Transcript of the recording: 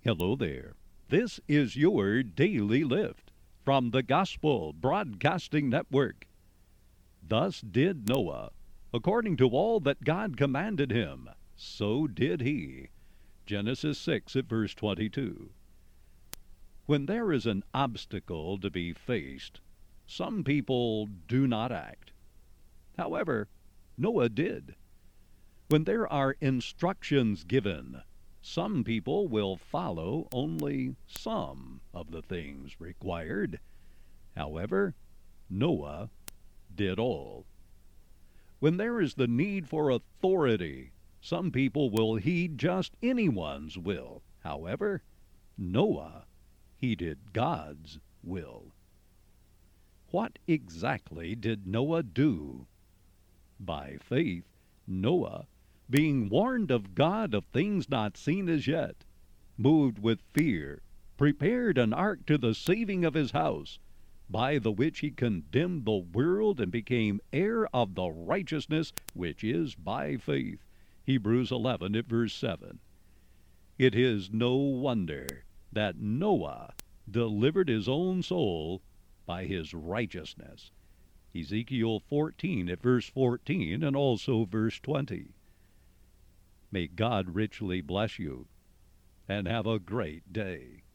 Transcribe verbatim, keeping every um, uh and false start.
Hello there. This is your Daily Lift from the Gospel Broadcasting Network. Thus did Noah, according to all that God commanded him, so did he. Genesis six at verse twenty-two. When there is an obstacle to be faced, some people do not act. However, Noah did. When there are instructions given, some people will follow only some of the things required. However, Noah did all. When there is the need for authority, some people will heed just anyone's will. However, Noah heeded God's will. What exactly did Noah do? By faith, Noah, being warned of God of things not seen as yet, moved with fear, prepared an ark to the saving of his house, by the which he condemned the world and became heir of the righteousness which is by faith. Hebrews eleven at verse seven. It is no wonder that Noah delivered his own soul by his righteousness. Ezekiel fourteen at verse fourteen and also verse twenty. May God richly bless you, and have a great day.